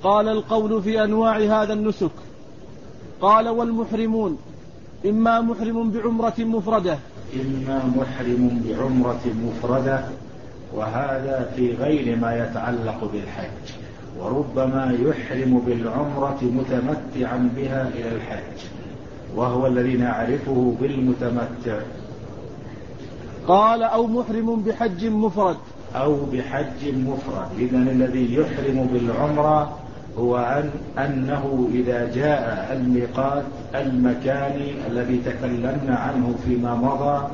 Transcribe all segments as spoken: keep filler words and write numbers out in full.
قال القول في أنواع هذا النسك. قال والمحرمون إما محرم بعمرة مفردة إما محرم بعمرة مفردة، وهذا في غير ما يتعلق بالحج، وربما يحرم بالعمرة متمتعا بها إلى الحج، وهو الذي نعرفه بالمتمتع. قال أو محرم بحج مفرد أو بحج مفرد. إذن الذي يحرم بالعمرة هو أن أنه إذا جاء الميقات المكاني الذي تكلمنا عنه فيما مضى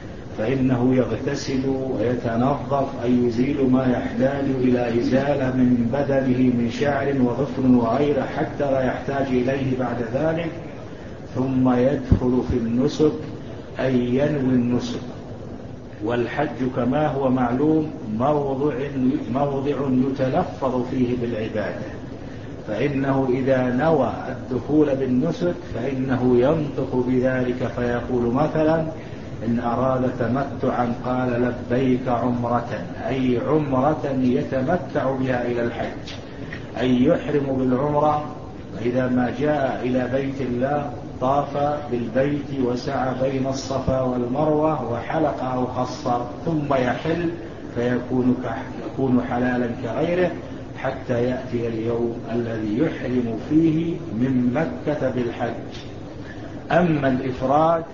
فإنه يغتسل ويتنظف، أي يزيل ما يحتاج إلى إزالة من بدنه من شعر وظفر وغيره حتى لا يحتاج إليه بعد ذلك، ثم يدخل في النسك أي ينوي النسك. والحج كما هو معلوم موضع, موضع يتلفظ فيه بالعبادة، فإنه إذا نوى الدخول بالنسك فإنه ينطق بذلك فيقول مثلا إن أراد تمتعا قال لبيك عمرة، أي عمرة يتمتع بها إلى الحج، أي يحرم بالعمرة. فإذا ما جاء إلى بيت الله طاف بالبيت وسعى بين الصفا والمروة وحلق أو قصر، ثم يحل فيكون يكون حلالا كغيره حتى يأتي اليوم الذي يحرم فيه من مكة بالحج. أما الإفراد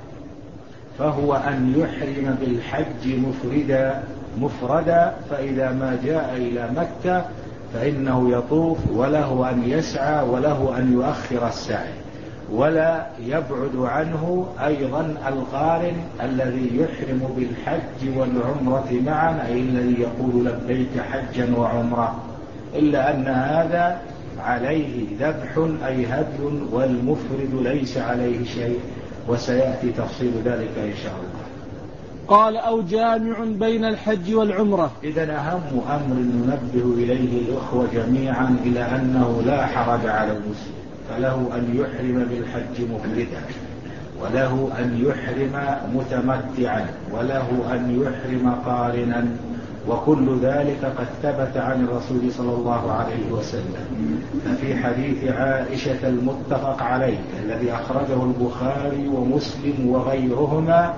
فهو أن يحرم بالحج مفردا مفردا فإذا ما جاء إلى مكة فإنه يطوف، وله أن يسعى وله أن يؤخر السعي، ولا يبعد عنه أيضا القارن الذي يحرم بالحج والعمرة معا، أي الذي يقول لبيك حجا وعمرة، إلا أن هذا عليه ذبح أي هدي، والمفرد ليس عليه شيء، وسيأتي تفصيل ذلك إن شاء الله. قال أو جامع بين الحج والعمرة. إذن أهم أمر ننبه إليه الأخوة جميعا إلى أنه لا حرج على المسلم، فله أن يحرم بالحج مفردا، وله أن يحرم متمتعا، وله أن يحرم قارنا، وكل ذلك قد ثبت عن الرسول صلى الله عليه وسلم. ففي حديث عائشة المتفق عليه الذي أخرجه البخاري ومسلم وغيرهما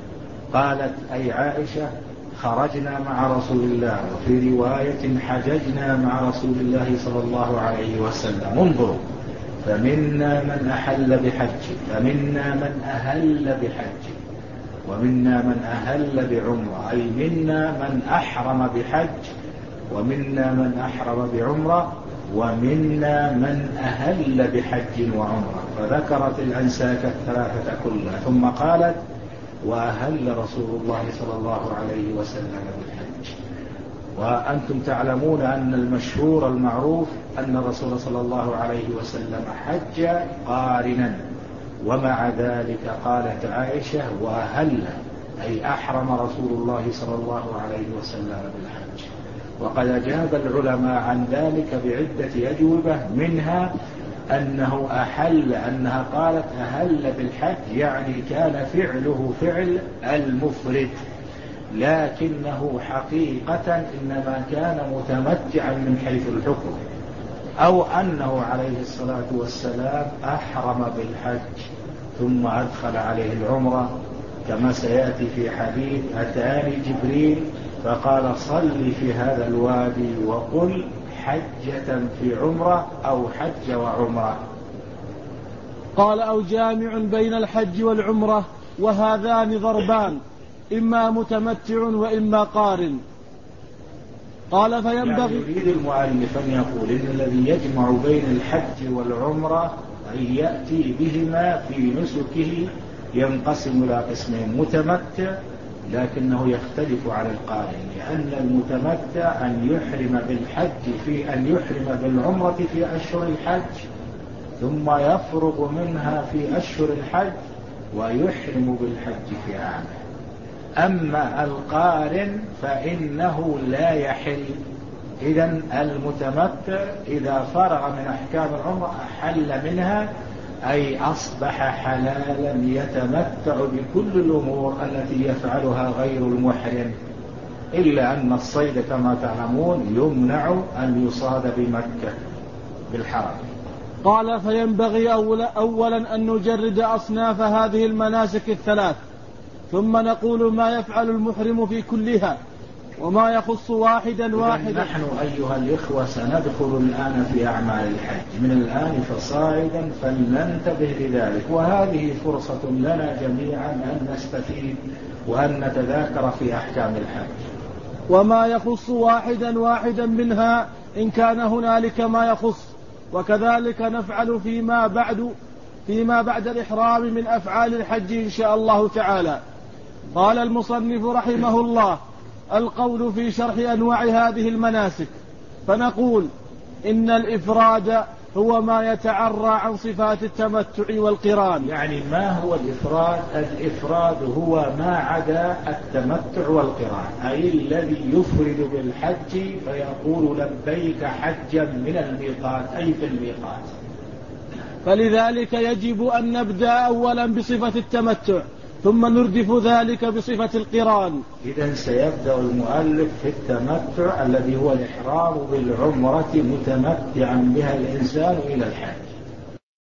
قالت أي عائشة خرجنا مع رسول الله، وفي رواية حججنا مع رسول الله صلى الله عليه وسلم. انظروا، فمنا من أحل بحج، فمنا من أهل بحج، ومنا من أهل بعمرة، أي منا من أحرم بحج، ومنا من أحرم بعمرة، ومنا من أهل بحج وعمرة، فذكرت الأنساك الثلاثة كلها، ثم قالت وأهل رسول الله صلى الله عليه وسلم بالحج. وأنتم تعلمون أن المشهور المعروف أن الرسول صلى الله عليه وسلم حج قارنا، ومع ذلك قالت عائشة وأهل، أي أحرم رسول الله صلى الله عليه وسلم بالحج. وقد أجاب العلماء عن ذلك بعدة أجوبة، منها أنه أحل، أنها قالت أهل بالحج يعني كان فعله فعل المفرد، لكنه حقيقة إنما كان متمتعا من حيث الحكم، أو أنه عليه الصلاة والسلام أحرم بالحج ثم أدخل عليه العمرة، كما سيأتي في حديث أتاني جبريل فقال صل في هذا الوادي وقل حجة في عمرة أو حج وعمرة. قال أو جامع بين الحج والعمرة، وهذان ضربان، إما متمتع وإما قارن. قال فينبغي، يعني يريد المؤلف أن يقول إن الذي يجمع بين الحج والعمرة أن يأتي بهما في نسكه ينقسم إلى قسمين: متمتع لكنه يختلف عن القارن، لأن المتمتع أن يحرم بالحج في أن يحرم بالعمرة في أشهر الحج ثم يفرغ منها في أشهر الحج ويحرم بالحج في عامه. أما القارن فإنه لا يحل. إذن المتمتع إذا فرغ من أحكام العمرة أحل منها، أي أصبح حلالا يتمتع بكل الأمور التي يفعلها غير المحرم، إلا أن الصيد كما تعلمون يمنع أن يصاد بمكة، بالحرم. قال فينبغي أولا, أولا أن نجرد أصناف هذه المناسك الثلاث، ثم نقول ما يفعل المحرم في كلها وما يخص واحدا واحدا. نحن أيها الإخوة سندخل الآن في أعمال الحج من الآن فصاعدا، فلننتبه لذلك، وهذه فرصة لنا جميعا أن نستفيد وأن نتذاكر في أحكام الحج. وما يخص واحدا واحدا منها إن كان هنالك ما يخص، وكذلك نفعل فيما بعد فيما بعد الإحرام من أفعال الحج إن شاء الله تعالى. قال المصنف رحمه الله: القول في شرح أنواع هذه المناسك، فنقول إن الإفراد هو ما يتعرى عن صفات التمتع والقران. يعني ما هو الإفراد؟ الإفراد هو ما عدا التمتع والقران، أي الذي يفرد بالحج فيقول لبيك حجا من الميقات، أي في الميقات. فلذلك يجب أن نبدأ أولا بصفة التمتع، ثم نردف ذلك بصفة القران. إذن سيبدأ المؤلف في التمتع الذي هو الإحرام بالعمرة متمتعا بها الإنسان إلى الحج.